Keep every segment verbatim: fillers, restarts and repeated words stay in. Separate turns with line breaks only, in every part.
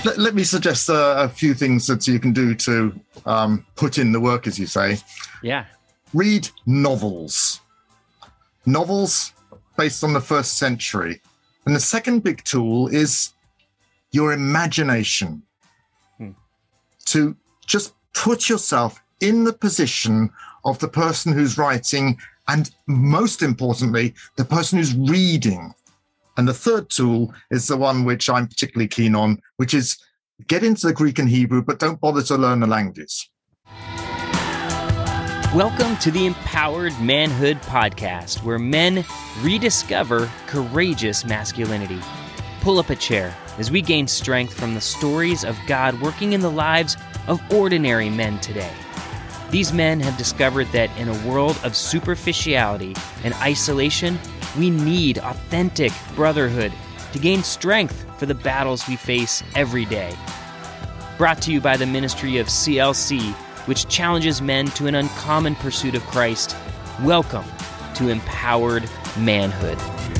let, let me suggest uh, a few things that you can do to um, put in the work, as you say.
Yeah.
Read novels. Novels based on the first century. And the second big tool is your imagination. Hmm. To just put yourself in the position of the person who's writing, and most importantly, the person who's reading. And the third tool is the one which I'm particularly keen on, which is get into the Greek and Hebrew, but don't bother to learn the languages.
Welcome to the Empowered Manhood Podcast, where men rediscover courageous masculinity. Pull up a chair as we gain strength from the stories of God working in the lives of ordinary men today. These men have discovered that in a world of superficiality and isolation, we need authentic brotherhood to gain strength for the battles we face every day. Brought to you by the ministry of C L C, which challenges men to an uncommon pursuit of Christ. Welcome to Empowered Manhood.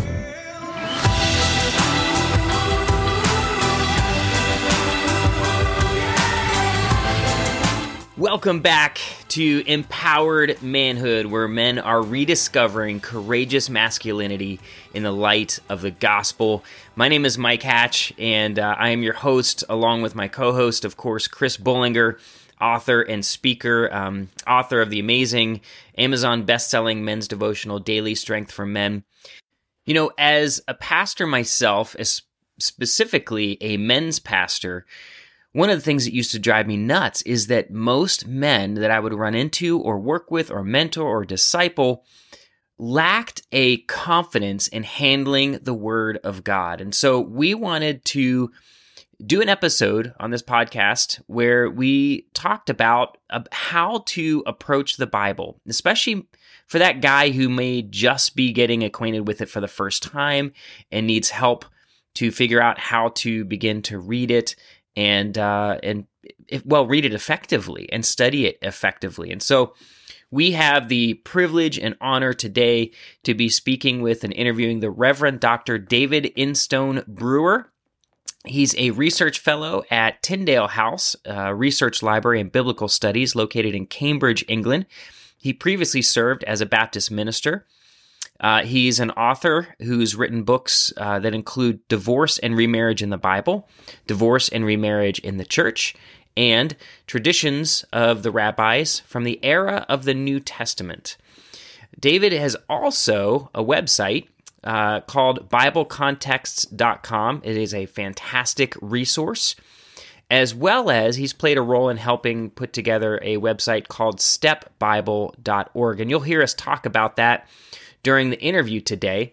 Welcome back to Empowered Manhood, where men are rediscovering courageous masculinity in the light of the gospel. My name is Mike Hatch, and uh, I am your host, along with my co-host, of course, Chris Bullinger, author and speaker, um, author of the amazing Amazon best-selling men's devotional, Daily Strength for Men. You know, as a pastor myself, as specifically a men's pastor, one of the things that used to drive me nuts is that most men that I would run into or work with or mentor or disciple lacked a confidence in handling the Word of God. And so we wanted to do an episode on this podcast where we talked about uh, how to approach the Bible, especially for that guy who may just be getting acquainted with it for the first time and needs help to figure out how to begin to read it and uh, and if, well, read it effectively and study it effectively. And so we have the privilege and honor today to be speaking with and interviewing the Reverend Doctor David Instone Brewer. He's a research fellow at Tyndale House uh, Research Library and Biblical Studies located in Cambridge, England. He previously served as a Baptist minister. Uh, he's an author who's written books uh, that include Divorce and Remarriage in the Bible, Divorce and Remarriage in the Church, and Traditions of the Rabbis from the Era of the New Testament. David has also a website uh, called Bible Contexts dot com. It is a fantastic resource, as well as he's played a role in helping put together a website called Step Bible dot org. And you'll hear us talk about that during the interview today.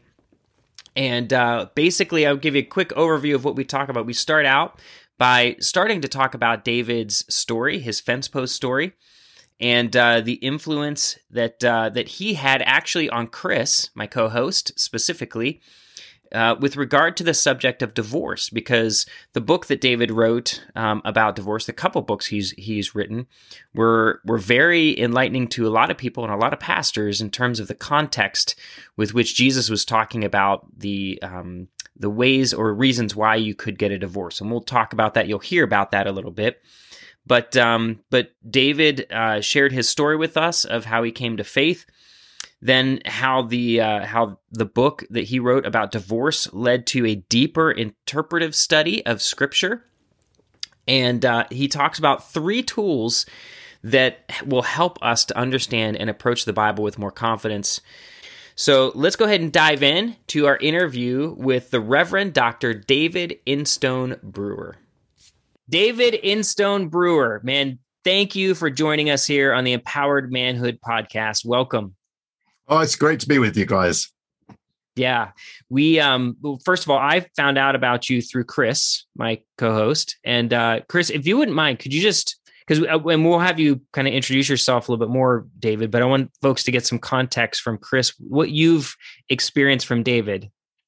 And uh, basically, I'll give you a quick overview of what we talk about. We start out by starting to talk about David's story, his fence post story, and uh, the influence that uh, that he had actually on Chris, my co-host, specifically, Uh, with regard to the subject of divorce, because the book that David wrote um, about divorce, the couple books he's he's written, were were very enlightening to a lot of people and a lot of pastors in terms of the context with which Jesus was talking about the um, the ways or reasons why you could get a divorce, and we'll talk about that. You'll hear about that a little bit, but um, but David uh, shared his story with us of how he came to faith. Then how the uh, how the book that he wrote about divorce led to a deeper interpretive study of Scripture. And uh, he talks about three tools that will help us to understand and approach the Bible with more confidence. So let's go ahead and dive in to our interview with the Reverend Doctor David Instone Brewer. David Instone Brewer, man, thank you for joining us here on the Empowered Manhood Podcast. Welcome.
Oh, it's great to be with you guys.
Yeah. We, um, well, first of all, I found out about you through Chris, my co-host. And uh, Chris, if you wouldn't mind, could you just, because and we'll have you kind of introduce yourself a little bit more, David, but I want folks to get some context from Chris, what you've experienced from David.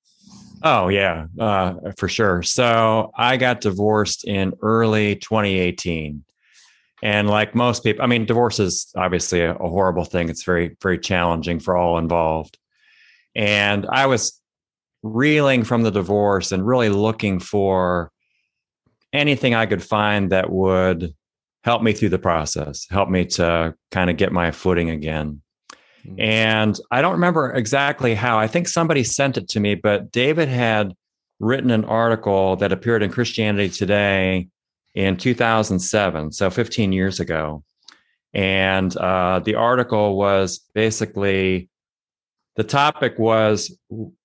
Oh, yeah, uh, for sure. So I got divorced in early twenty eighteen. And like most people, I mean, divorce is obviously a, a horrible thing. It's very, very challenging for all involved. And I was reeling from the divorce and really looking for anything I could find that would help me through the process, help me to kind of get my footing again. Mm-hmm. And I don't remember exactly how. I think somebody sent it to me, but David had written an article that appeared in Christianity Today in two thousand seven, so fifteen years ago. And uh, the article was basically, the topic was,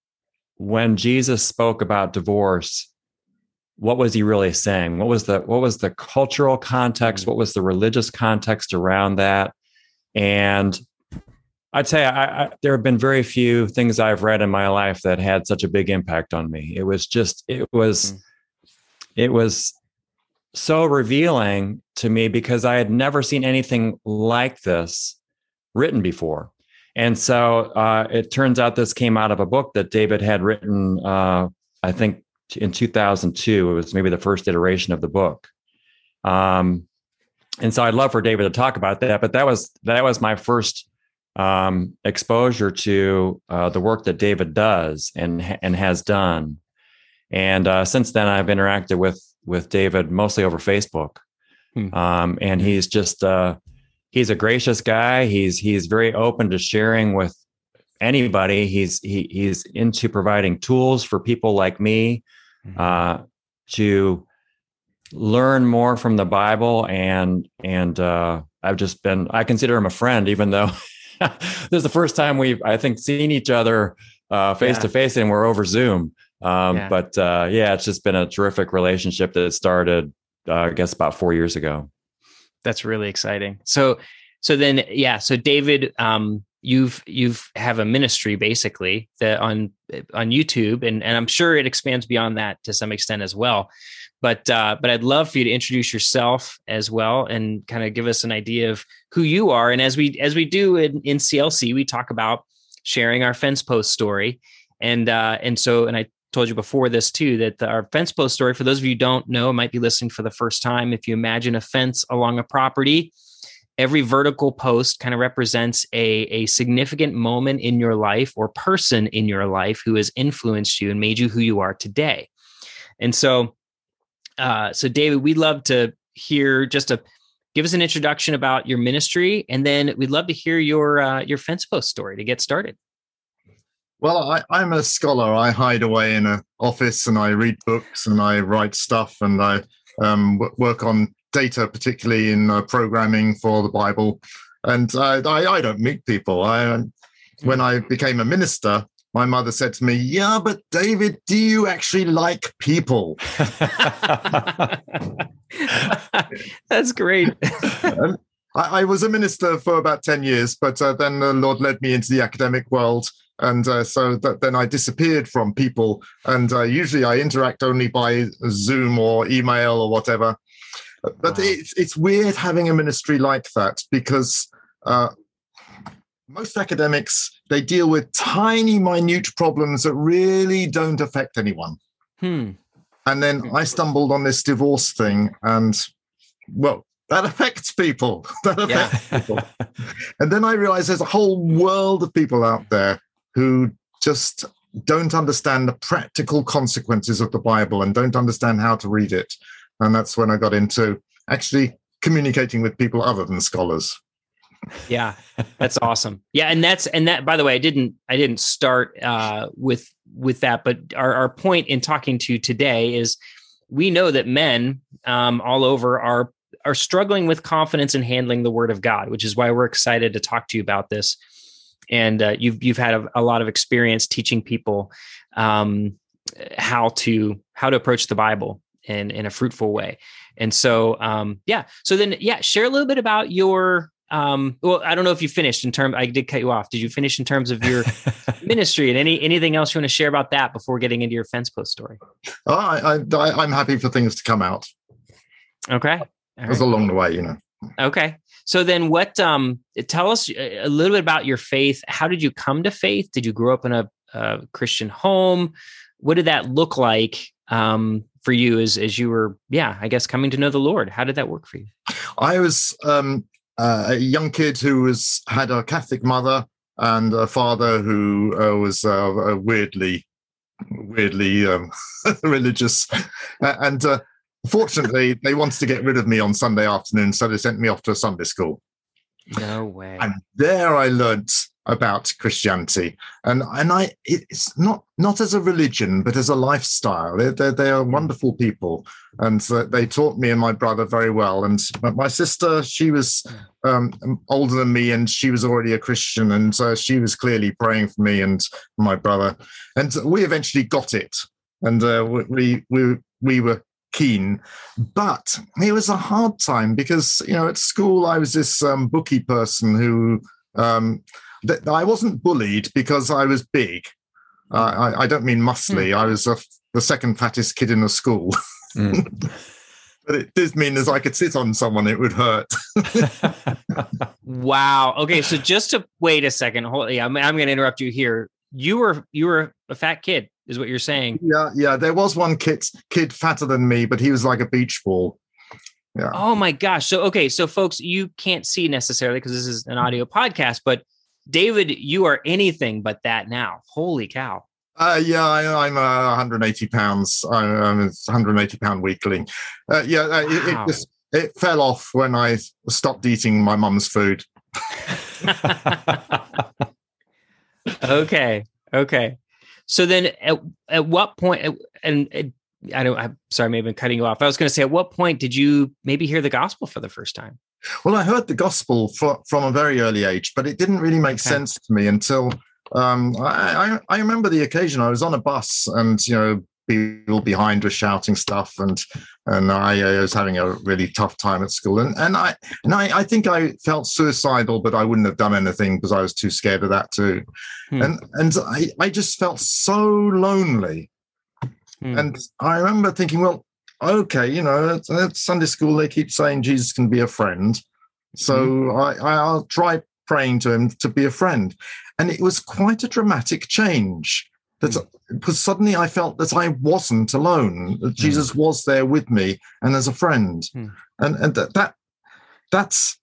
when Jesus spoke about divorce, what was he really saying? What was the what was the cultural context? What was the religious context around that? And I'd say I, I, there have been very few things I've read in my life that had such a big impact on me. It was just, it was, mm. it was so revealing to me because I had never seen anything like this written before. And so uh, it turns out this came out of a book that David had written, uh, I think in two thousand two. It was maybe the first iteration of the book. Um, and so I'd love for David to talk about that, but that was, that was my first um, exposure to uh, the work that David does and, and has done. And uh, since then I've interacted with, with David mostly over Facebook. Hmm. Um, and he's just, uh, he's a gracious guy. He's, he's very open to sharing with anybody. He's, he, he's into providing tools for people like me, mm-hmm. uh, to learn more from the Bible. And, and, uh, I've just been, I consider him a friend, even though this is the first time we've, I think, seen each other, uh, face to face, and we're over Zoom. Um, yeah. But uh, yeah, it's just been a terrific relationship that started, uh, I guess, about four years ago.
That's really exciting. So, so then, yeah. So, David, um, you've you've have a ministry basically that on on YouTube, and and I'm sure it expands beyond that to some extent as well. But uh, but I'd love for you to introduce yourself as well, and kind of give us an idea of who you are. And as we as we do in, in C L C, we talk about sharing our fence post story, and uh, and so and I. told you before this too, that the, our fence post story, for those of you who don't know, might be listening for the first time. If you imagine a fence along a property, every vertical post kind of represents a, a significant moment in your life or person in your life who has influenced you and made you who you are today. And so, uh, so David, we'd love to hear just a, give us an introduction about your ministry, and then we'd love to hear your, uh, your fence post story to get started.
Well, I, I'm a scholar. I hide away in an office and I read books and I write stuff, and I um, w- work on data, particularly in uh, programming for the Bible. And uh, I, I don't meet people. I, when I became a minister, my mother said to me, "Yeah, but David, do you actually like people?"
That's great.
I, I was a minister for about ten years, but uh, then the Lord led me into the academic world. And uh, so that, then I disappeared from people. And uh, usually I interact only by Zoom or email or whatever. But wow. it's, it's weird having a ministry like that, because uh, most academics, they deal with tiny, minute problems that really don't affect anyone. Hmm. And then I stumbled on this divorce thing, and, well, that affects people. That affects yeah. people. And then I realized there's a whole world of people out there who just don't understand the practical consequences of the Bible and don't understand how to read it. And that's when I got into actually communicating with people other than scholars.
Yeah, that's awesome. Yeah, and that's and that. By the way, I didn't I didn't start uh, with with that, but our, our point in talking to you today is we know that men um, all over are are struggling with confidence in handling the Word of God, which is why we're excited to talk to you about this. And uh, you've you've had a, a lot of experience teaching people um, how to how to approach the Bible in in a fruitful way. And so, um, yeah. So then, yeah, share a little bit about your. Um, well, I don't know if you finished in terms. I did cut you off. Did you finish in terms of your ministry, and any anything else you want to share about that before getting into your fence post story?
Oh, I, I I'm happy for things to come out.
Okay,
it was along the way, you know.
Okay. So then what, um, tell us a little bit about your faith. How did you come to faith? Did you grow up in a, a Christian home? What did that look like um, for you as, as you were, yeah, I guess coming to know the Lord? How did that work for you?
I was um, uh, a young kid who was had a Catholic mother and a father who uh, was uh, weirdly, weirdly um, religious. And uh, Fortunately, they wanted to get rid of me on Sunday afternoon, so they sent me off to a Sunday school.
No way.
And there I learned about Christianity. And and I it's not not as a religion, but as a lifestyle. They they, they are wonderful people. And uh, they taught me and my brother very well. And my sister, she was um, older than me, and she was already a Christian. And uh, she was clearly praying for me and my brother. And we eventually got it. And uh, we we we were keen, but it was a hard time because, you know, at school I was this um, bookie person who um, th- I wasn't bullied because I was big. Uh, I, I don't mean muscly. Mm. I was a, the second fattest kid in the school. Mm. But it did mean as I could sit on someone, it would hurt.
Wow. Okay, so just to wait a second, hold, yeah, I'm, I'm going to interrupt you here. You were you were a fat kid, is what you're saying.
Yeah, yeah. There was one kid kid fatter than me, but he was like a beach ball. Yeah.
Oh my gosh. So okay, so folks, you can't see necessarily because this is an audio podcast, but David, you are anything but that now. Holy cow.
Uh, yeah, I, I'm uh, one hundred eighty pounds. I'm a one hundred eighty pound weakling. Uh, yeah, uh, wow. it, it just it fell off when I stopped eating my mum's food.
Okay. Okay. So then at, at what point, and, and I don't, I'm sorry, maybe I'm cutting you off. I was going to say, at what point did you maybe hear the gospel for the first time?
Well, I heard the gospel for, from a very early age, but it didn't really make okay. sense to me until um, I, I, I remember the occasion I was on a bus and, you know, people behind were shouting stuff, and and I, I was having a really tough time at school, and and I and I, I think I felt suicidal, but I wouldn't have done anything because I was too scared of that too, hmm. and and I, I just felt so lonely, hmm. and I remember thinking, well, okay, you know, at, at Sunday school they keep saying Jesus can be a friend, so hmm. I I'll try praying to him to be a friend, and it was quite a dramatic change. That because suddenly I felt that I wasn't alone, that Jesus mm. was there with me and as a friend. Mm. And, and that, that that's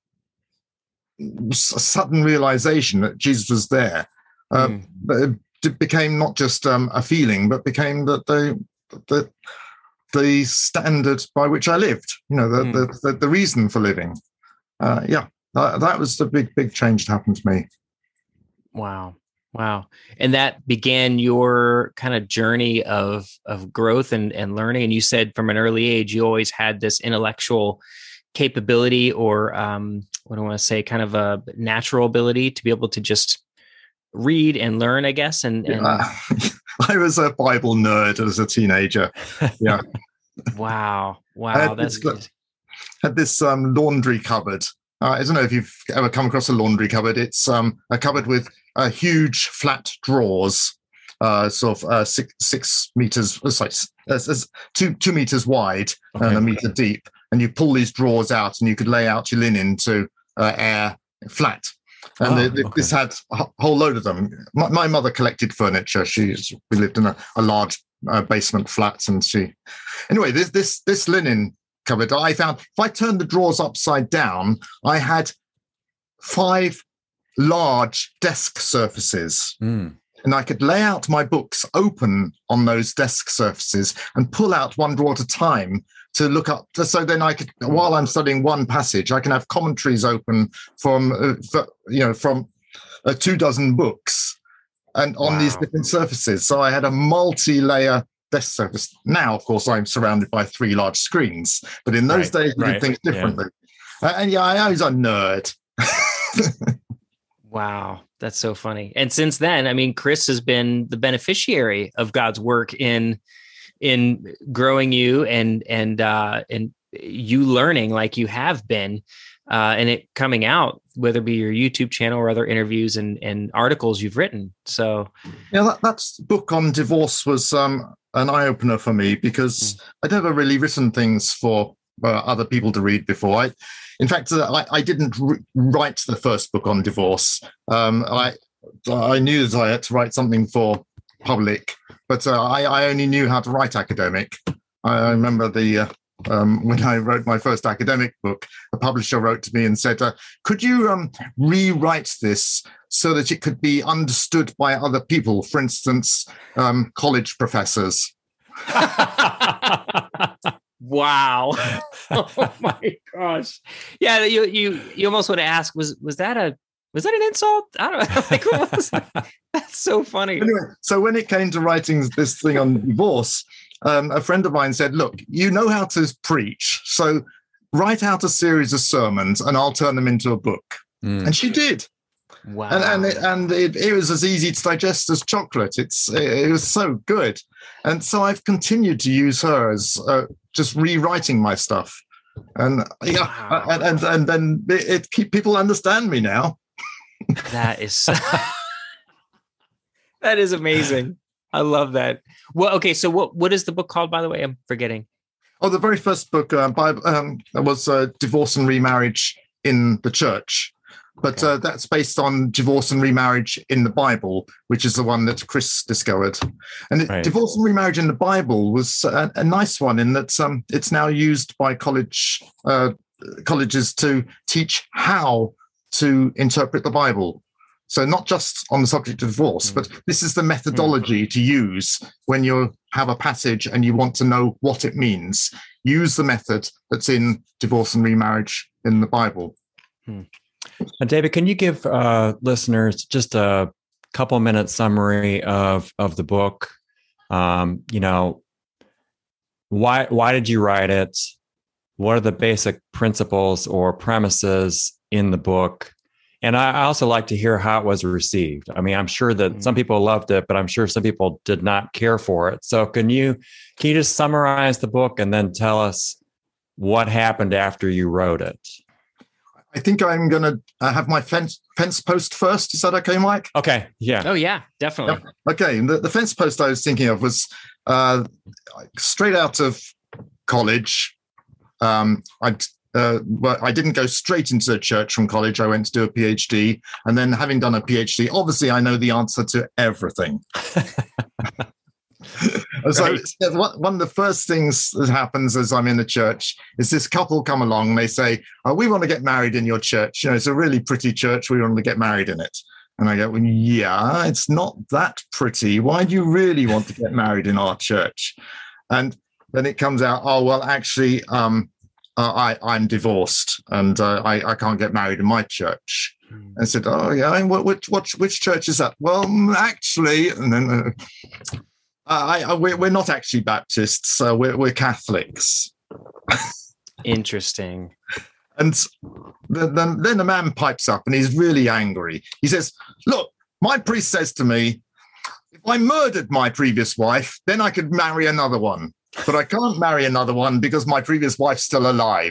a sudden realization that Jesus was there. Um, mm. It became not just um, a feeling, but became that the, the, the standard by which I lived, you know, the, mm. the, the, the reason for living. Uh, yeah, that, that was the big, big change that happened to me.
Wow. Wow. And that began your kind of journey of of growth and, and learning. And you said from an early age, you always had this intellectual capability or um, what do I want to say, kind of a natural ability to be able to just read and learn, I guess. And, and...
Uh, I was a Bible nerd as a teenager. Yeah.
Wow. Wow. That's
this,
good.
Had this um, laundry cupboard. Uh, I don't know if you've ever come across a laundry cupboard. It's um, a cupboard with uh, huge flat drawers, uh, sort of uh, six six meters, sorry, uh, two two meters wide okay. and a meter deep. And you pull these drawers out, and you could lay out your linen to uh, air flat. And oh, the, the, okay. this had a whole load of them. My, my mother collected furniture. She's we lived in a, a large uh, basement flat, and she anyway this this this linen cupboard, I found if I turned the drawers upside down, I had five large desk surfaces. Mm. And I could lay out my books open on those desk surfaces and pull out one drawer at a time to look up. So then I could, while I'm studying one passage, I can have commentaries open from, uh, for, you know, from uh, two dozen books and on wow. these different surfaces. So I had a multi-layer desk surface. Now, of course, I'm surrounded by three large screens, but in those right, days, we right. did things differently. Yeah. Uh, and yeah, I, I was a nerd.
Wow, that's so funny. And since then, I mean, Chris has been the beneficiary of God's work in in growing you and and uh, and you learning like you have been, uh, and it coming out, whether it be your YouTube channel or other interviews and and articles you've written. So,
yeah, that that's book on divorce was um, an eye opener for me because mm. I'd never really written things for uh, other people to read before. I, In fact, uh, I, I didn't re- write the first book on divorce. Um, I I knew that I had to write something for public, but uh, I, I only knew how to write academic. I, I remember the uh, um, when I wrote my first academic book, a publisher wrote to me and said, uh, "Could you um, rewrite this so that it could be understood by other people? For instance, um, college professors."
Wow. Oh my gosh. Yeah, you you you almost want to ask, was was that a was that an insult? I don't know. Like, what was that? That's so funny.
Anyway, so when it came to writing this thing on divorce, um, a friend of mine said, look, you know how to preach, so write out a series of sermons and I'll turn them into a book. Mm. And she did.
Wow.
And and, it, and it, it was as easy to digest as chocolate. It's it, it was so good. And so I've continued to use her as uh, just rewriting my stuff. And yeah, wow. and, and and then it, it keep people understand me now.
That is so, that is amazing. I love that. Well, okay, so what what is the book called, by the way? I'm forgetting.
Oh, the very first book uh, by, um, was uh, Divorce and Remarriage in the Church. But okay. uh, that's based on divorce and remarriage in the Bible, which is the one that Chris discovered. And it, right. Divorce and remarriage in the Bible was a, a nice one in that um, it's now used by college uh, colleges to teach how to interpret the Bible. So not just on the subject of divorce, mm. but this is the methodology mm. to use when you have a passage and you want to know what it means. Use the method that's in divorce and remarriage in the Bible.
Mm. And David, can you give uh, listeners just a couple minute summary of of the book? Um, you know, why why did you write it? What are the basic principles or premises in the book? And I also like to hear how it was received. I mean, I'm sure that mm-hmm. some people loved it, but I'm sure some people did not care for it. So can you can you just summarize the book and then tell us what happened after you wrote it?
I think I'm going to uh, have my fence fence post first. Is that okay, Mike?
Okay. Yeah.
Oh, yeah, definitely.
Yeah. Okay. The, the fence post I was thinking of was uh, straight out of college. Um, I uh, well, I didn't go straight into the church from college. I went to do a PhD. And then having done a PhD, obviously I know the answer to everything. So right. One of the first things that happens as I'm in the church is this couple come along and they say, oh, we want to get married in your church. You know, it's a really pretty church. We want to get married in it. And I go, well, yeah, it's not that pretty. Why do you really want to get married in our church? And then it comes out, oh, well, actually, um, uh, I, I'm divorced and uh, I, I can't get married in my church. Mm. I said, oh, yeah, which, which, which church is that? Well, actually, and then... Uh, Uh, I, I, we're, we're not actually Baptists, so we're, we're Catholics.
Interesting.
And the, the, then the man pipes up and he's really angry. He says, look, my priest says to me, if I murdered my previous wife, then I could marry another one. But I can't marry another one because my previous wife's still alive.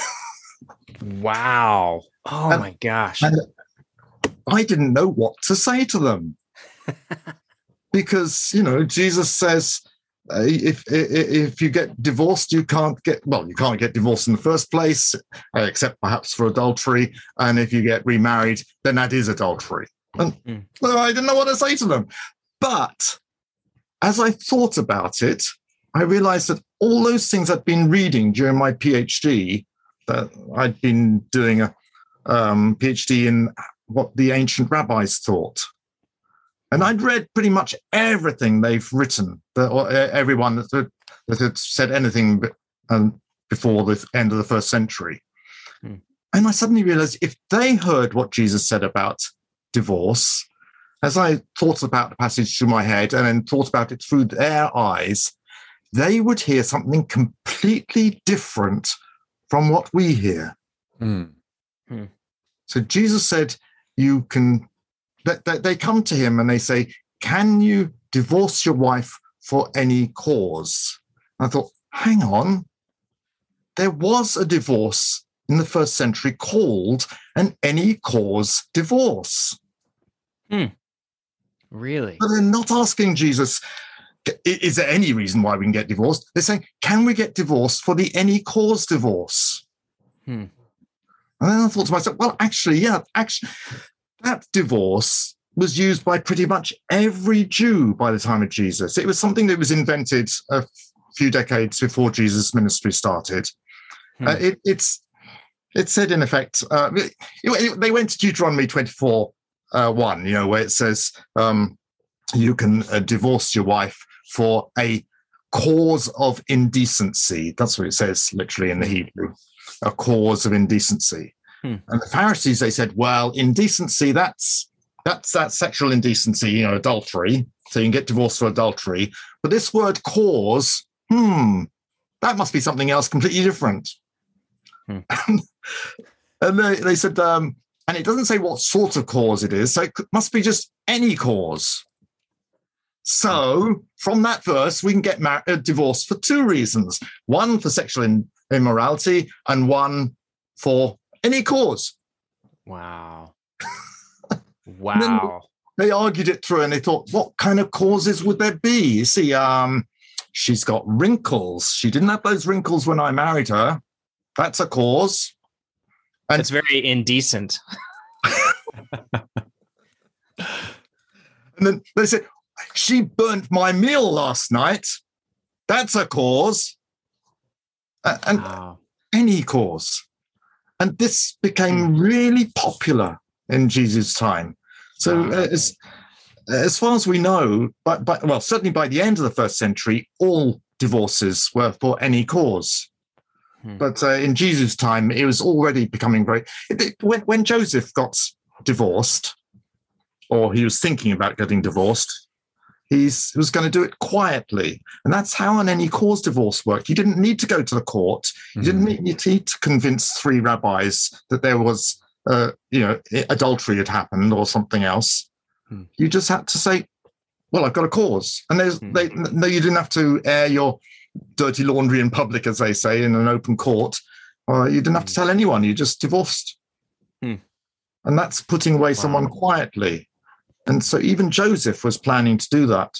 Wow. Oh, and, my gosh.
And I didn't know what to say to them. Because, you know, Jesus says, uh, if, if if you get divorced, you can't get, well, you can't get divorced in the first place, uh, except perhaps for adultery. And if you get remarried, then that is adultery. And mm. well, I didn't know what to say to them. But as I thought about it, I realized that all those things I'd been reading during my PhD, that I'd been doing a um, PhD in what the ancient rabbis thought. And I'd read pretty much everything they've written, the, or everyone that, that had said anything um, before the end of the first century. Hmm. And I suddenly realized if they heard what Jesus said about divorce, as I thought about the passage through my head and then thought about it through their eyes, they would hear something completely different from what we hear. Hmm. Hmm. So Jesus said, you can... That they come to him and they say, can you divorce your wife for any cause? And I thought, hang on. There was a divorce in the first century called an any cause divorce.
Hmm. Really?
But they're not asking Jesus, is there any reason why we can get divorced? They're saying, can we get divorced for the any cause divorce? Hmm. And then I thought to myself, well, actually, yeah, actually... that divorce was used by pretty much every Jew by the time of Jesus. It was something that was invented a few decades before Jesus' ministry started. Hmm. Uh, it, it's it said, in effect, uh, it, it, they went to Deuteronomy twenty-four, uh, one, you know, where it says um, you can uh, divorce your wife for a cause of indecency. That's what it says literally in the Hebrew, a cause of indecency. Hmm. And the Pharisees, they said, well, indecency, that's that's that sexual indecency, you know, adultery. So you can get divorced for adultery. But this word cause, hmm, that must be something else completely different. Hmm. And they, they said, um, and it doesn't say what sort of cause it is, so it must be just any cause. So from that verse, we can get mar- uh, divorced for two reasons. One for sexual in- immorality and one for any cause.
Wow. Wow.
They argued it through and they thought, what kind of causes would there be? You see, um, she's got wrinkles. She didn't have those wrinkles when I married her. That's a cause.
And it's very indecent.
And then they said, she burnt my meal last night. That's a cause. Uh, and wow. Any cause. And this became really popular in Jesus' time. So wow. uh, as, as far as we know, but, but, well, certainly by the end of the first century, all divorces were for any cause. Hmm. But uh, in Jesus' time, it was already becoming very... It, it, when, when Joseph got divorced, or he was thinking about getting divorced, he's, he was going to do it quietly. And that's how an any cause divorce worked. You didn't need to go to the court. You mm. didn't need to convince three rabbis that there was, uh, you know, adultery had happened or something else. Mm. You just had to say, well, I've got a cause. And there's, mm. they, no, you didn't have to air your dirty laundry in public, as they say, in an open court. Uh, you didn't have to tell anyone. You just divorced. Mm. And that's putting away wow. someone quietly. And so even Joseph was planning to do that.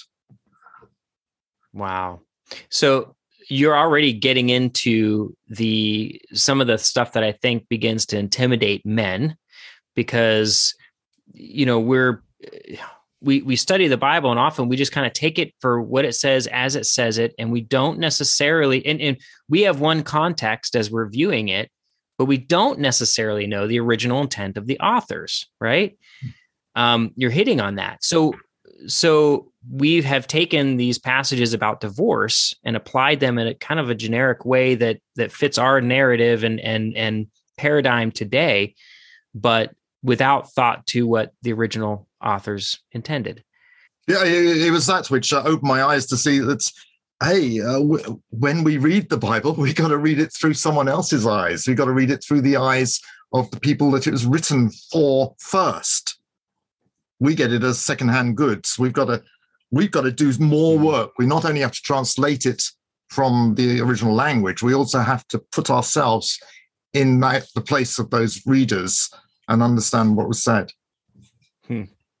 Wow. So you're already getting into the some of the stuff that I think begins to intimidate men, because, you know, we're we we study the Bible and often we just kind of take it for what it says as it says it. And we don't necessarily, and, and we have one context as we're viewing it, but we don't necessarily know the original intent of the authors, right? Um, you're hitting on that. So, so we have taken these passages about divorce and applied them in a kind of a generic way that that fits our narrative and and and paradigm today, but without thought to what the original authors intended.
Yeah, it was that which uh, opened my eyes to see that. Hey, uh, w- when we read the Bible, we got to read it through someone else's eyes. We got to read it through the eyes of the people that it was written for first. We get it as secondhand goods. We've got to, we've got to do more work. We not only have to translate it from the original language, we also have to put ourselves in that, the place of those readers and understand what was said.
Hmm.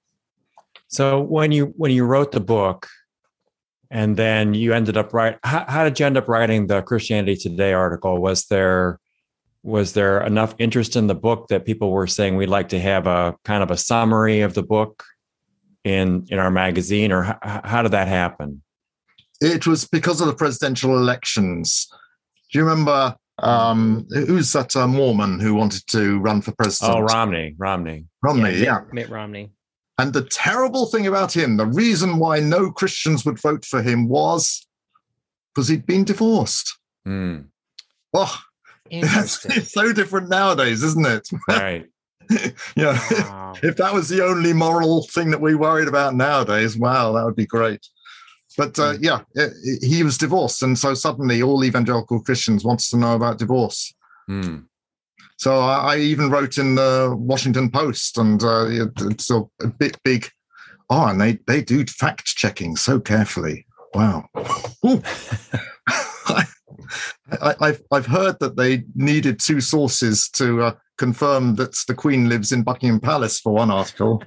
So when you when you wrote the book, and then you ended up writing, how, how did you end up writing the Christianity Today article? Was there Was there enough interest in the book that people were saying we'd like to have a kind of a summary of the book in, in our magazine, or how, how did that happen?
It was because of the presidential elections. Do you remember, um, who's that uh, Mormon who wanted to run for president?
Oh, Romney, Romney.
Romney,
yeah.
yeah.
Mitt, Mitt Romney.
And the terrible thing about him, the reason why no Christians would vote for him was because he'd been divorced. Mm. Oh, it's so different nowadays, isn't it?
Right.
Yeah. Wow. If that was the only moral thing that we worried about nowadays, wow, that would be great. But uh, yeah, it, it, he was divorced. And so suddenly all evangelical Christians wanted to know about divorce. Mm. So I, I even wrote in the Washington Post, and uh, it, it's a, a bit big. Oh, and they, they do fact checking so carefully. Wow. I, I've I've heard that they needed two sources to uh, confirm that the Queen lives in Buckingham Palace for one article.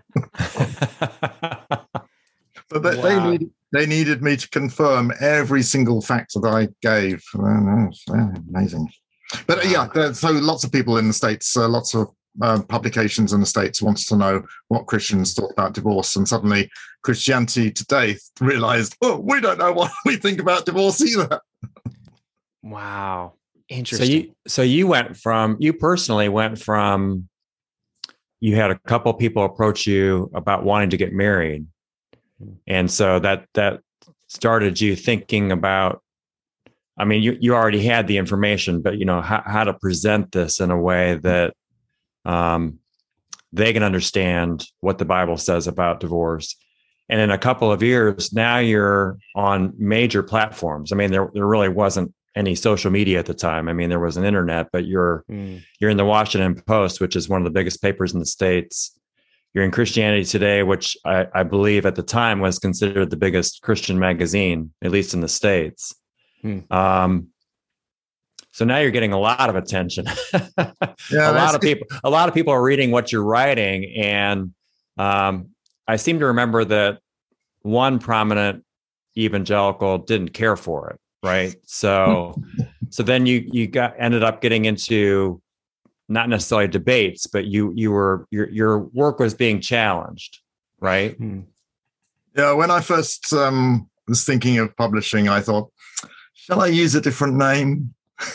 But they, wow. they needed they needed me to confirm every single fact that I gave. Oh, no, amazing. But uh, yeah, there, so lots of people in the States, uh, lots of uh, publications in the States wanted to know what Christians thought about divorce, and suddenly Christianity Today realized, oh, we don't know what we think about divorce either.
Wow. Interesting.
So you, so you went from, you personally went from, you had a couple people approach you about wanting to get married. And so that, that started you thinking about, I mean, you, you already had the information, but, you know, how, how to present this in a way that um, they can understand what the Bible says about divorce. And in a couple of years, now you're on major platforms. I mean, there, there really wasn't any social media at the time. I mean, there was an internet, but you're mm. you're in the Washington Post, which is one of the biggest papers in the States. You're in Christianity Today, which I, I believe at the time was considered the biggest Christian magazine, at least in the States. Mm. Um, so now you're getting a lot of attention. yeah, a lot of people, a lot of people are reading what you're writing, and um, I seem to remember that one prominent evangelical didn't care for it. Right. So, so then you, you got, ended up getting into not necessarily debates, but you, you were, your, your work was being challenged. Right.
Yeah. When I first um, was thinking of publishing, I thought, shall I use a different name?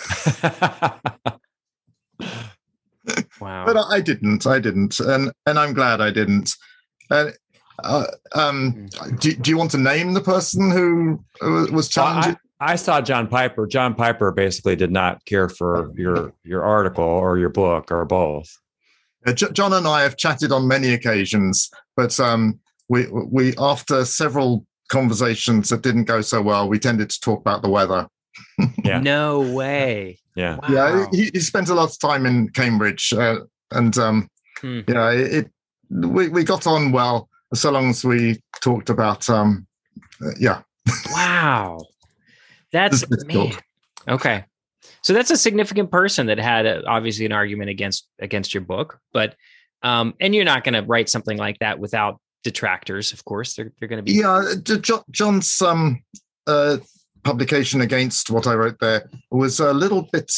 Wow.
But I didn't, I didn't. And, and I'm glad I didn't. Uh, uh, um, do, do you want to name the person who was challenging?
Well, I, I saw John Piper. John Piper basically did not care for your your article or your book or both.
Uh, J- John and I have chatted on many occasions, but um, we we after several conversations that didn't go so well, we tended to talk about the weather.
Yeah. No way.
Yeah.
Wow.
Yeah. He, he spent a lot of time in Cambridge, uh, and um, hmm. yeah, it, it we we got on well so long as we talked about um, uh, yeah.
Wow. That's man. Okay. So that's a significant person that had a, obviously an argument against against your book, but um, and you're not going to write something like that without detractors. Of course, they're they're going to be.
Yeah, John's um, uh, publication against what I wrote there was a little bit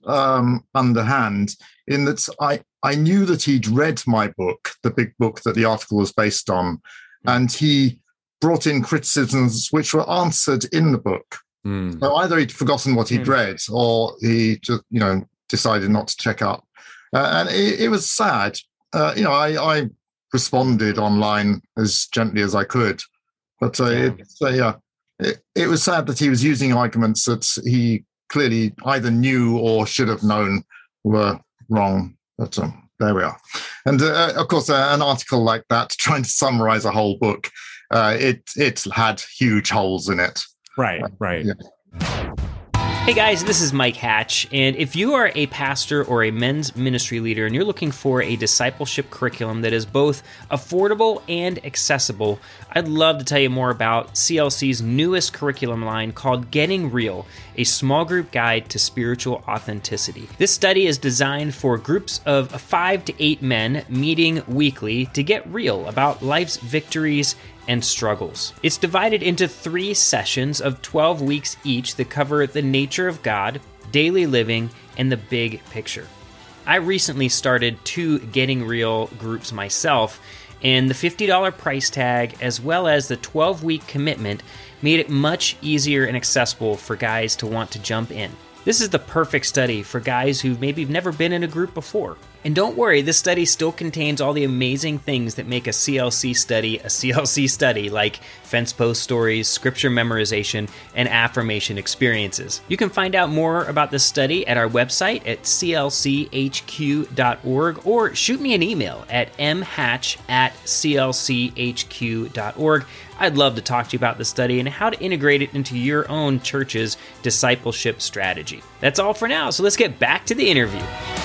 um, underhand in that I I knew that he'd read my book, the big book that the article was based on, mm-hmm. and he brought in criticisms which were answered in the book. Mm. So either he'd forgotten what he'd mm. read, or he just, you know, decided not to check up. Uh, and it, it was sad. Uh, you know, I, I responded online as gently as I could, but uh, yeah. It, uh, yeah, it, it was sad that he was using arguments that he clearly either knew or should have known were wrong. But um, there we are. And uh, of course, uh, an article like that, trying to summarize a whole book, uh, it it had huge holes in it.
Right, right. Yeah.
Hey guys, this is Mike Hatch, and if you are a pastor or a men's ministry leader and you're looking for a discipleship curriculum that is both affordable and accessible, I'd love to tell you more about C L C's newest curriculum line called Getting Real, a small group guide to spiritual authenticity. This study is designed for groups of five to eight men meeting weekly to get real about life's victories and struggles. It's divided into three sessions of twelve weeks each that cover the nature of God, daily living, and the big picture. I recently started two Getting Real groups myself, and the fifty dollars price tag as well as the twelve-week commitment made it much easier and accessible for guys to want to jump in. This is the perfect study for guys who maybe have never been in a group before. And don't worry, this study still contains all the amazing things that make a C L C study a C L C study, like fence post stories, scripture memorization, and affirmation experiences. You can find out more about this study at our website at c l c h q dot org or shoot me an email at m hatch at c l c h q dot org. I'd love to talk to you about the study and how to integrate it into your own church's discipleship strategy. That's all for now, so let's get back to the interview.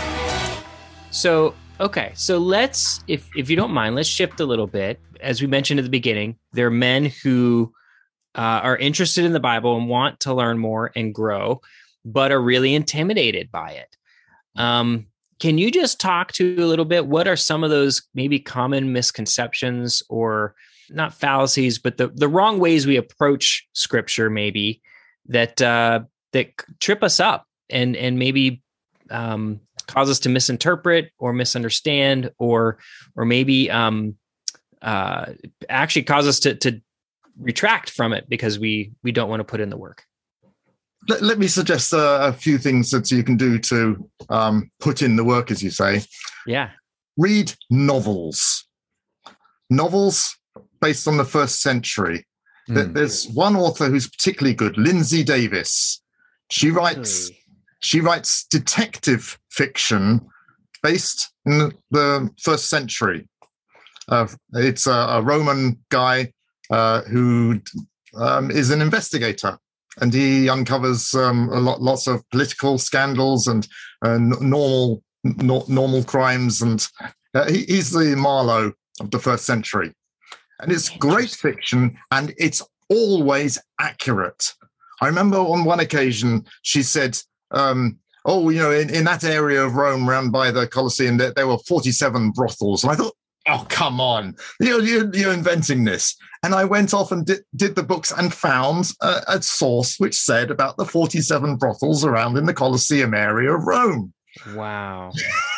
So, okay, so let's, if if you don't mind, let's shift a little bit. As we mentioned at the beginning, there are men who uh, are interested in the Bible and want to learn more and grow, but are really intimidated by it. Um, can you just talk to a little bit, what are some of those maybe common misconceptions or not fallacies, but the, the wrong ways we approach scripture maybe that uh, that trip us up and, and maybe um, cause us to misinterpret or misunderstand, or or maybe um, uh, actually cause us to, to retract from it because we we don't want to put in the work.
Let, let me suggest uh, a few things that you can do to um, put in the work, as you say.
Yeah.
Read novels. Novels based on the first century. Mm. There's one author who's particularly good, Lindsay Davis. She writes
Really?
she writes detective fiction based in the first century. Uh, it's a, a Roman guy uh, who um, is an investigator, and he uncovers um, a lot, lots of political scandals and uh, normal no, normal crimes, and uh, he, he's the Marlowe of the first century. And it's great fiction, and it's always accurate. I remember on one occasion she said, um, oh, you know, in, in that area of Rome around by the Colosseum, there, there were forty-seven brothels. And I thought, oh, come on, you're, you're, you're inventing this. And I went off and did, did the books and found a, a source which said about the forty-seven brothels around in the Colosseum area of Rome.
Wow.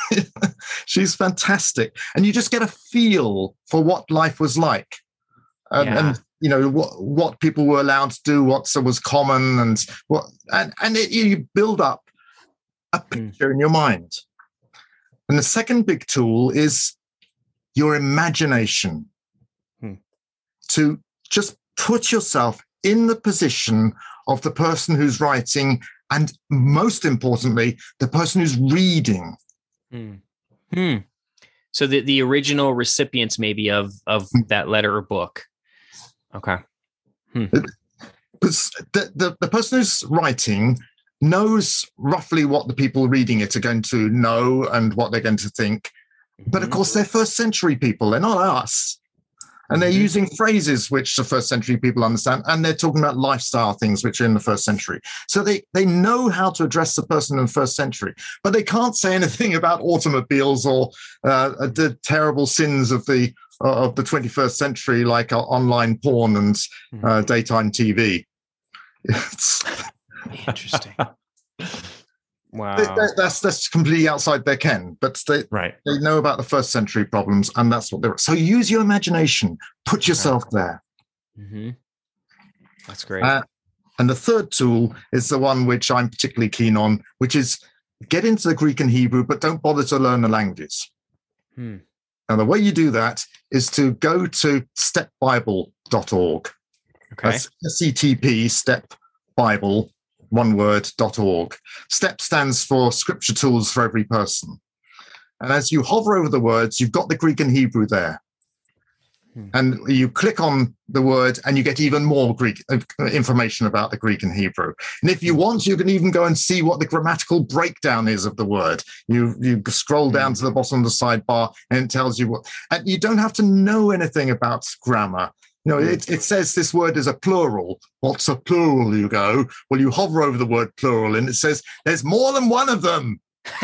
She's fantastic. And you just get a feel for what life was like. Um,
Yeah.
And, you know, what, what people were allowed to do, what was common, and what, and, and it, you build up a picture mm. in your mind. And the second big tool is your imagination. Hmm. To just put yourself in the position of the person who's writing, and most importantly, the person who's reading.
Hmm. Hmm. So the, the original recipients maybe of, of hmm. that letter or book. Okay. Hmm.
Because the, the, the person who's writing knows roughly what the people reading it are going to know and what they're going to think. But of course, they're first century people. They're not us. And they're mm-hmm. using phrases which the first century people understand. And they're talking about lifestyle things which are in the first century. So they, they know how to address the person in the first century. But they can't say anything about automobiles or uh, the terrible sins of the uh, of the twenty-first century, like uh, online porn and mm-hmm. uh, daytime T V. It's
interesting. Wow,
they, they, that's that's completely outside their ken, but they
right.
they know about the first century problems, and that's what they're. So use your imagination, put yourself there.
Mm-hmm. That's great.
Uh, and the third tool is the one which I'm particularly keen on, which is get into the Greek and Hebrew, but don't bother to learn the languages.
Hmm.
And the way you do that is to go to step bible dot org.
Okay.
That's S E T P Step Bible. One word, dot org. STEP stands for Scripture Tools for Every Person. And as you hover over the words, you've got the Greek and Hebrew there. Hmm. And you click on the word and you get even more Greek information about the Greek and Hebrew. And if you want, you can even go and see what the grammatical breakdown is of the word. You, you scroll down hmm. to the bottom of the sidebar and it tells you what, and you don't have to know anything about grammar. You know, it, it says this word is a plural. What's a plural, you go? Well, you hover over the word plural and it says there's more than one of them.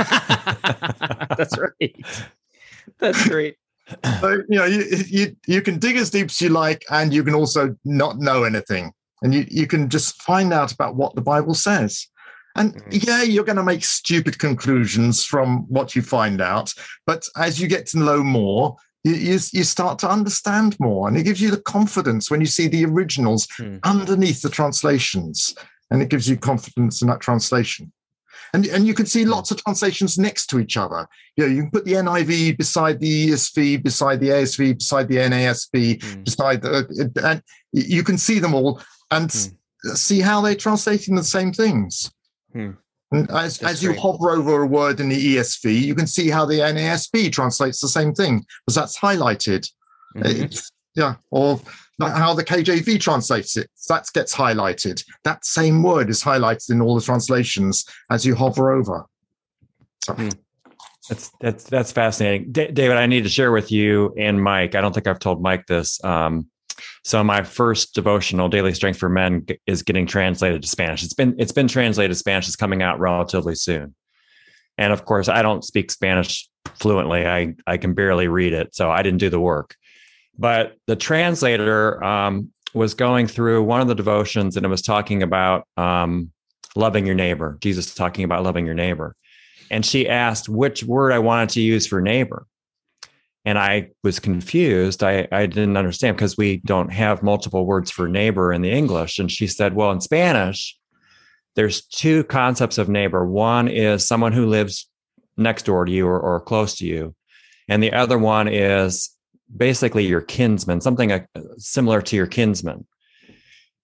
That's right. That's great.
So, you know, you, you you can dig as deep as you like, and you can also not know anything. And you, you can just find out about what the Bible says. And mm. yeah, you're going to make stupid conclusions from what you find out. But as you get to know more, You, you, you start to understand more, and it gives you the confidence when you see the originals hmm. underneath the translations, and it gives you confidence in that translation. And, and you can see lots of translations next to each other. You know, you can put the N I V beside the E S V, beside the A S V, beside the N A S B, hmm. beside the, and you can see them all and hmm. see how they're translating the same things. Hmm. And as, as you hover over a word in the E S V, you can see how the N A S B translates the same thing, because that's highlighted. Mm-hmm. It's, yeah, or how the K J V translates it, that gets highlighted. That same word is highlighted in all the translations as you hover over. So.
Mm. That's that's that's fascinating, D- David. I need to share with you and Mike. I don't think I've told Mike this. Um, So my first devotional, Daily Strength for Men, is getting translated to Spanish. It's been it's been translated to Spanish. It's coming out relatively soon. And of course, I don't speak Spanish fluently. I, I can barely read it, so I didn't do the work. But the translator um, was going through one of the devotions, and it was talking about um, loving your neighbor. Jesus talking about loving your neighbor. And she asked which word I wanted to use for neighbor. And I was confused. I, I didn't understand, because we don't have multiple words for neighbor in the English. And she said, well, in Spanish, there's two concepts of neighbor. One is someone who lives next door to you or, or close to you. And the other one is basically your kinsman, something uh, similar to your kinsman.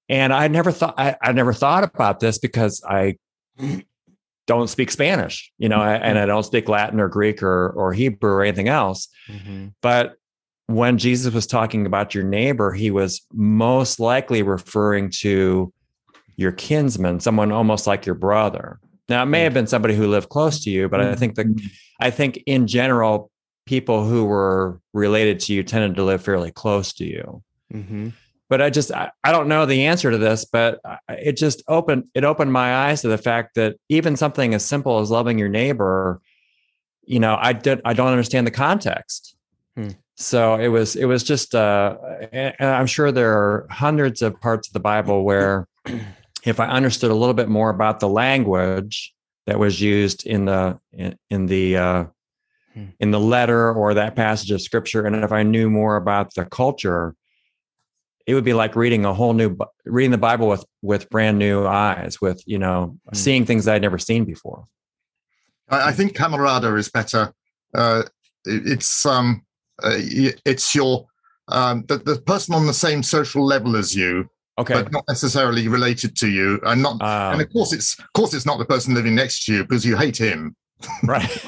And I never thought I, I never thought about this because I don't speak Spanish, you know, and I don't speak Latin or Greek or or Hebrew or anything else. Mm-hmm. But when Jesus was talking about your neighbor, he was most likely referring to your kinsman, someone almost like your brother. Now, it may have been somebody who lived close to you, but I think that I think in general, people who were related to you tended to live fairly close to you. Mm-hmm. But I just, I, I don't know the answer to this, but it just opened, it opened my eyes to the fact that even something as simple as loving your neighbor, you know, I did, I don't understand the context. Hmm. So it was, it was just, uh, and I'm sure there are hundreds of parts of the Bible where if I understood a little bit more about the language that was used in the, in, in the, uh, hmm. in the letter or that passage of scripture, and if I knew more about the culture, it would be like reading a whole new, reading the Bible with, with brand new eyes, with, you know, hmm. seeing things that I'd never seen before.
I, I think camarada is better. Uh, it, it's, um, uh, it's your, um, the, the person on the same social level as you, okay, but not necessarily related to you, and not, um, and of course it's, of course it's not the person living next to you because you hate him.
Right.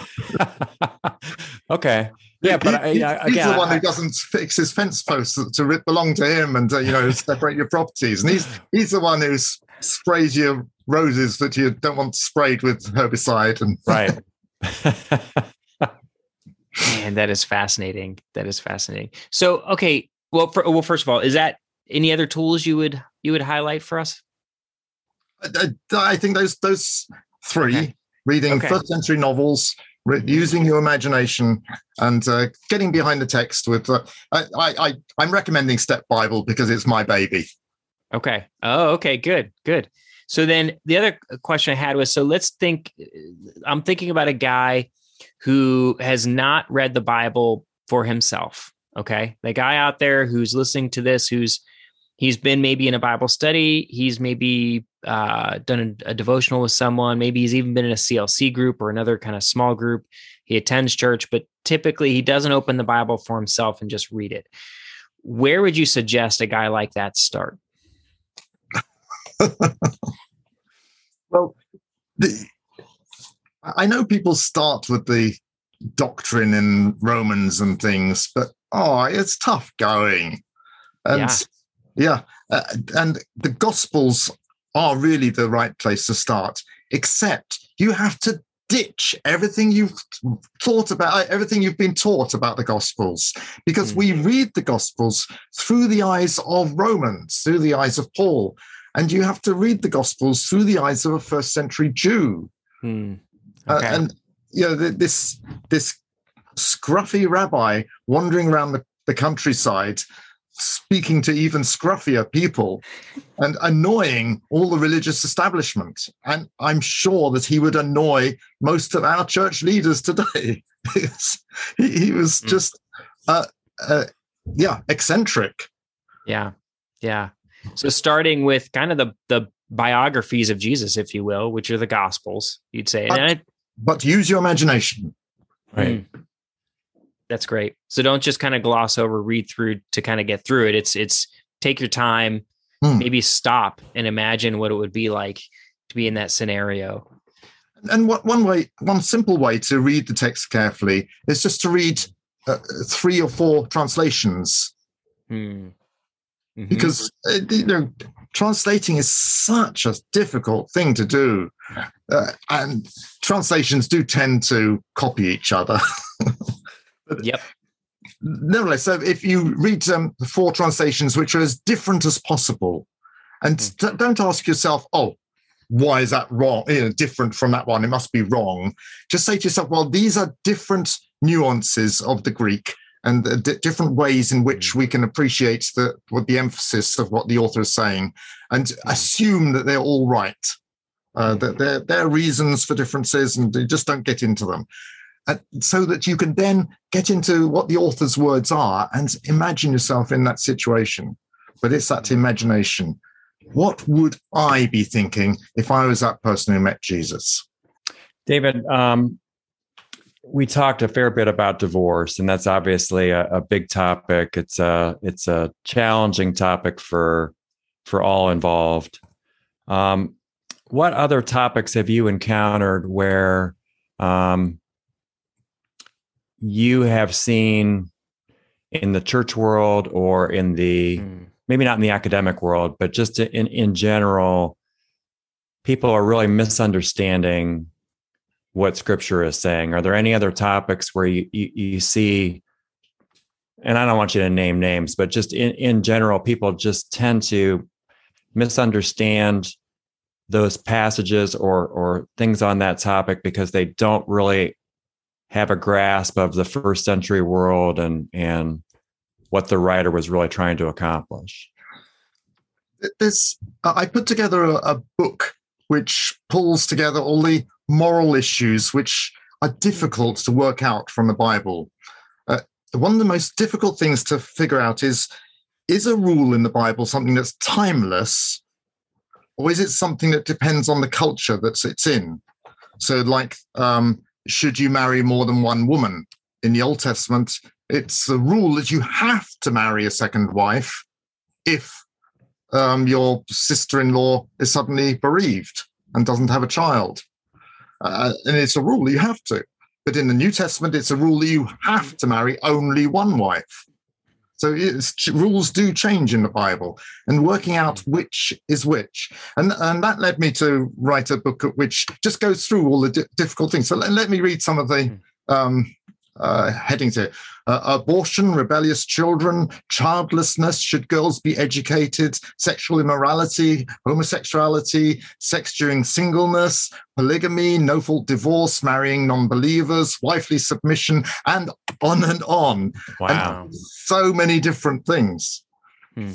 Okay. Yeah, but
he,
I, I,
he's
again,
the one
I,
who doesn't fix his fence posts to belong to him, and uh, you know, separate your properties. And he's he's the one who sprays your roses that you don't want sprayed with herbicide. And
right.
Man, that is fascinating. That is fascinating. So, okay, well, for, well, first of all, is that any other tools you would you would highlight for us?
I, I think those those three: okay. reading okay. first century novels, re- using your imagination, and uh, getting behind the text. With uh, I, I I'm recommending Step Bible because it's my baby.
Okay. Oh, okay. Good. Good. So then the other question I had was: so let's think. I'm thinking about a guy who has not read the Bible for himself. Okay. The guy out there who's listening to this, who's, he's been maybe in a Bible study. He's maybe uh, done a, a devotional with someone. Maybe he's even been in a C L C group or another kind of small group. He attends church, but typically he doesn't open the Bible for himself and just read it. Where would you suggest a guy like that start?
Well, the, I know people start with the doctrine in Romans and things, but oh, it's tough going. And yeah, yeah uh, and the Gospels are really the right place to start, except you have to ditch everything you've thought about, everything you've been taught about the Gospels, because mm. we read the Gospels through the eyes of Romans, through the eyes of Paul, and you have to read the Gospels through the eyes of a first century Jew. Mm. Okay. Uh, and you know, this this scruffy rabbi wandering around the, the countryside, speaking to even scruffier people and annoying all the religious establishment. And I'm sure that he would annoy most of our church leaders today. he, he was just, uh, uh, yeah, eccentric.
Yeah, yeah. So starting with kind of the the biographies of Jesus, if you will, which are the Gospels, you'd say.
But,
and it,
but use your imagination.
Right.
Mm, that's great. So don't just kind of gloss over, read through to kind of get through it. It's it's take your time, mm. maybe stop and imagine what it would be like to be in that scenario.
And what one way, one simple way to read the text carefully is just to read uh, three or four translations. Mm. Mm-hmm. Because uh, you know, translating is such a difficult thing to do, uh, and translations do tend to copy each other.
Yep.
Nevertheless, so if you read um, the four translations which are as different as possible, and mm. d- don't ask yourself, "Oh, why is that wrong? You know, different from that one? It must be wrong." Just say to yourself, "Well, these are different nuances of the Greek." And the d- different ways in which we can appreciate the what the emphasis of what the author is saying, and assume that they're all right, uh, that there there are reasons for differences, and you just don't get into them, uh, so that you can then get into what the author's words are and imagine yourself in that situation. But it's that imagination. What would I be thinking if I was that person who met Jesus?
David, um, we talked a fair bit about divorce, and that's obviously a, a big topic. It's a it's a challenging topic for for all involved. Um, what other topics have you encountered where um, you have seen in the church world or in the, mm. maybe not in the academic world, but just in, in general, people are really misunderstanding what Scripture is saying? Are there any other topics where you, you, you see, and I don't want you to name names, but just in, in general, people just tend to misunderstand those passages or or things on that topic because they don't really have a grasp of the first century world and and what the writer was really trying to accomplish?
There's, I put together a, a book which pulls together all the moral issues which are difficult to work out from the Bible. Uh, one of the most difficult things to figure out is, is a rule in the Bible something that's timeless, or is it something that depends on the culture that it's in? So like, um, should you marry more than one woman? In the Old Testament, it's a rule that you have to marry a second wife if um, your sister-in-law is suddenly bereaved and doesn't have a child. Uh, and it's a rule you have to. But in the New Testament, it's a rule that you have to marry only one wife. So it's, rules do change in the Bible, and working out which is which. And, and that led me to write a book which just goes through all the di- difficult things. So let, let me read some of the um, uh, headings here. Uh, abortion, rebellious children, childlessness, should girls be educated, sexual immorality, homosexuality, sex during singleness, polygamy, no-fault divorce, marrying non-believers, wifely submission, and on and on.
Wow.
And so many different things.
Hmm.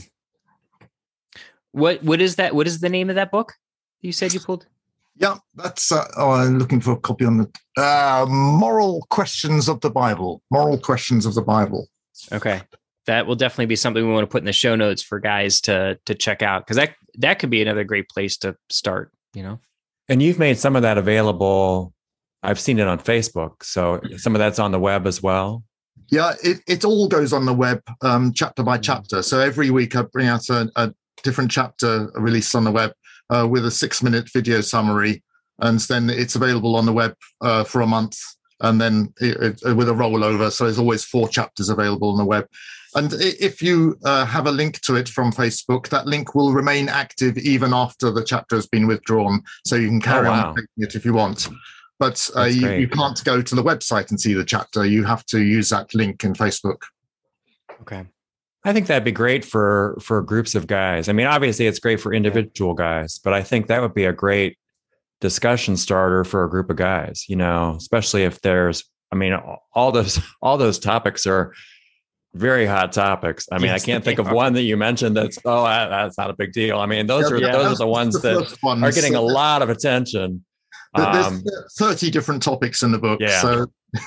What what is that? What is the name of that book you said you pulled?
Yeah, that's, uh, oh, I'm looking for a copy on the uh, Moral Questions of the Bible. Moral Questions of the Bible.
Okay. That will definitely be something we want to put in the show notes for guys to to check out, because that, that could be another great place to start, you know?
And you've made some of that available. I've seen it on Facebook. So some of that's on the web as well.
Yeah, it, it all goes on the web, um, chapter by chapter. So every week I bring out a, a different chapter released on the web. Uh, with a six-minute video summary, and then it's available on the web uh, for a month, and then it, it, with a rollover. So there's always four chapters available on the web. And if you uh, have a link to it from Facebook, that link will remain active even after the chapter has been withdrawn. So you can carry oh, wow. on taking it if you want. But uh, you, you can't go to the website and see the chapter. You have to use that link in Facebook.
Okay. I think that'd be great for, for groups of guys. I mean, obviously it's great for individual guys, but I think that would be a great discussion starter for a group of guys, you know, especially if there's, I mean, all those, all those topics are very hot topics. I mean, yes, I can't think of one that you mentioned that's, oh, that's not a big deal. I mean, those yeah, are, yeah, those are the ones the that ones. are getting a lot of attention.
There's um, thirty different topics in the book.
Yeah.
So.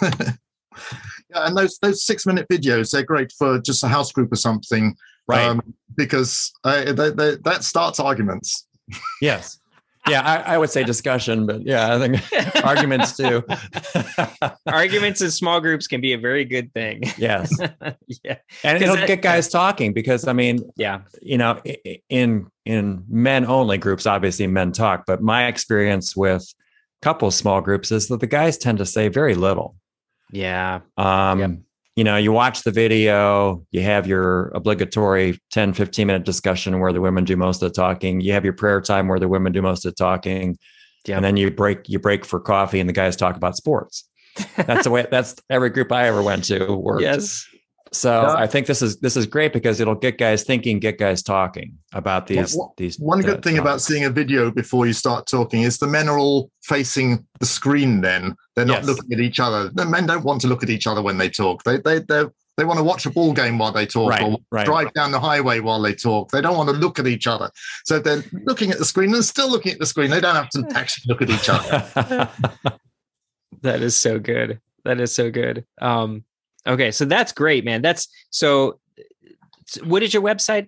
Yeah, and those those six minute videos, they're great for just a house group or something,
right?
Um, because uh, they, they, that starts arguments.
Yes, yeah, I, I would say discussion, but yeah, I think arguments too.
Arguments in small groups can be a very good thing.
Yes,
yeah,
and it'll that, get guys talking because I mean,
yeah,
you know, in in men only groups, obviously men talk, but my experience with couples small groups is that the guys tend to say very little.
Yeah.
Um, yep. You know, you watch the video, you have your obligatory ten, fifteen minute discussion where the women do most of the talking. You have your prayer time where the women do most of the talking. Yep. And then you break, you break for coffee and the guys talk about sports. That's the way, that's every group I ever went to worked.
Yes.
So yeah. I think this is, this is great because it'll get guys thinking, get guys talking about these,
well,
these.
One good uh, thing topics. About seeing a video before you start talking is the men are all facing the screen. Then they're not yes. looking at each other. The men don't want to look at each other when they talk. They, they, they, they want to watch a ball game while they talk,
right,
or
right.
drive down the highway while they talk. They don't want to look at each other. So they're looking at the screen and still looking at the screen. They don't have to actually look at each other.
That is so good. That is so good. Um, Okay, so that's great, man. That's so. What is your website?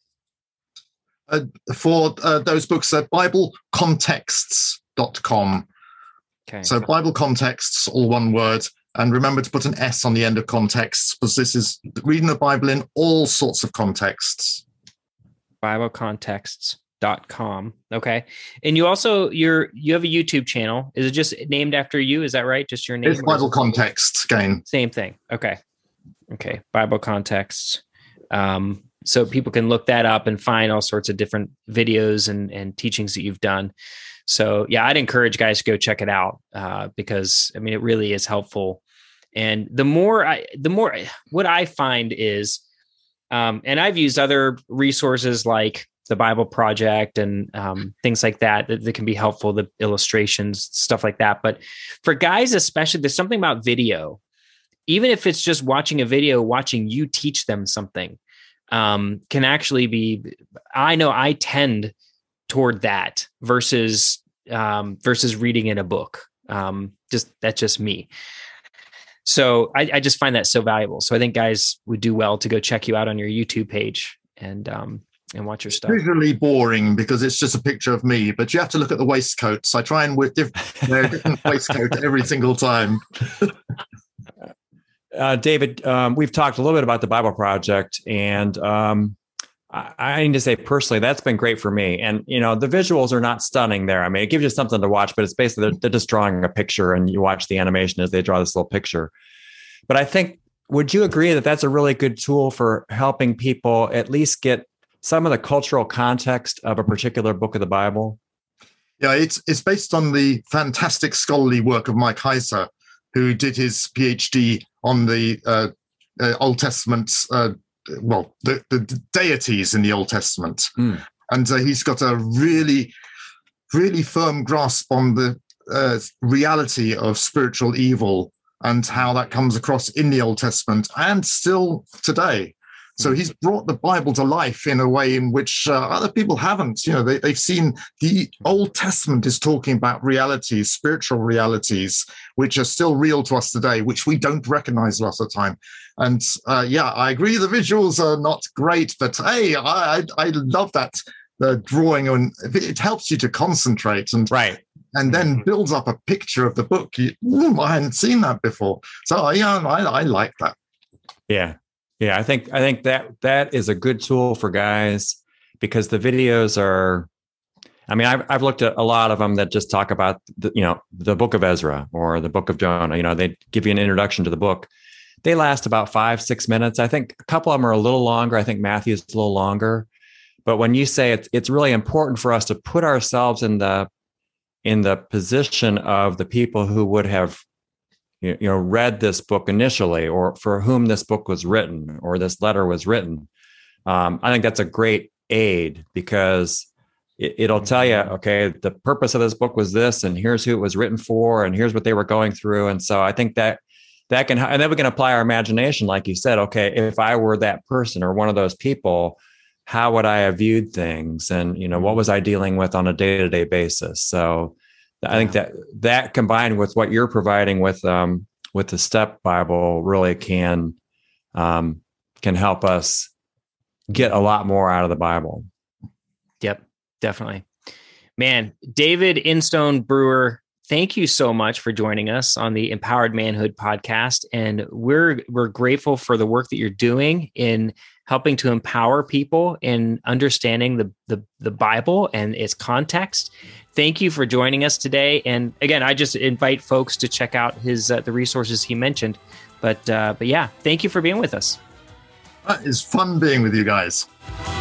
Uh, for uh, those books, uh, bible contexts dot com.
Okay.
So Bible Contexts, all one word. And remember to put an S on the end of contexts, because this is reading the Bible in all sorts of contexts.
Bible Contexts dot com. Okay. And you also, you're, you have a YouTube channel. Is it just named after you? Is that right? Just your name?
It's Bible Context again.
Same thing. Okay. Okay. Bible Contexts. Um, so people can look that up and find all sorts of different videos and, and teachings that you've done. So yeah, I'd encourage guys to go check it out uh, because I mean, it really is helpful. And the more I, the more what I find is, um, and I've used other resources like the Bible Project and um, things like that, that that can be helpful, the illustrations, stuff like that. But for guys, especially, there's something about video, even if it's just watching a video, watching you teach them something um, can actually be, I know I tend toward that versus, um, versus reading in a book. Um, just that's just me. So I, I just find that so valuable. So I think guys would do well to go check you out on your YouTube page and, um, and watch your stuff.
Visually boring because it's just a picture of me, but you have to look at the waistcoats. I try and wear different, wear a different waistcoat every single time.
uh, David, um, we've talked a little bit about the Bible Project, and um, I, I need to say personally, that's been great for me. And, you know, the visuals are not stunning there. I mean, it gives you something to watch, but it's basically they're, they're just drawing a picture and you watch the animation as they draw this little picture. But I think, would you agree that that's a really good tool for helping people at least get some of the cultural context of a particular book of the Bible?
Yeah, it's it's based on the fantastic scholarly work of Mike Heiser, who did his PhD on the uh, uh, Old Testament, uh, well, the, the deities in the Old Testament. Mm. And uh, he's got a really, really firm grasp on the uh, reality of spiritual evil and how that comes across in the Old Testament and still today. So he's brought the Bible to life in a way in which uh, other people haven't. You know, they, they've seen the Old Testament is talking about realities, spiritual realities, which are still real to us today, which we don't recognize a lot of the time. And uh, yeah, I agree the visuals are not great, but hey, I I, I love that the drawing, and it helps you to concentrate and
right.
and then builds up a picture of the book. You, I hadn't seen that before. So yeah, I, I like that.
Yeah. Yeah, I think I think that that is a good tool for guys because the videos are, I mean, I've I've looked at a lot of them that just talk about the, you know, the book of Ezra or the book of Jonah. You know, they give you an introduction to the book. They last about five, six minutes. I think a couple of them are a little longer. I think Matthew's a little longer. But when you say it's it's really important for us to put ourselves in the in the position of the people who would have you know, read this book initially, or for whom this book was written, or this letter was written. Um, I think that's a great aid because it, it'll tell you, okay, the purpose of this book was this, and here's who it was written for, and here's what they were going through. And so I think that that can, and then we can apply our imagination, like you said, okay, if I were that person or one of those people, how would I have viewed things? And, you know, what was I dealing with on a day-to-day basis? So I think that that combined with what you're providing with um, with the Step Bible really can um, can help us get a lot more out of the Bible.
Yep, definitely. Man, David Instone Brewer, thank you so much for joining us on the Empowered Manhood podcast. And we're we're grateful for the work that you're doing in helping to empower people in understanding the the, the Bible and its context. Thank you for joining us today. And again, I just invite folks to check out his uh, the resources he mentioned. But uh, but yeah, thank you for being with us.
It's fun being with you guys.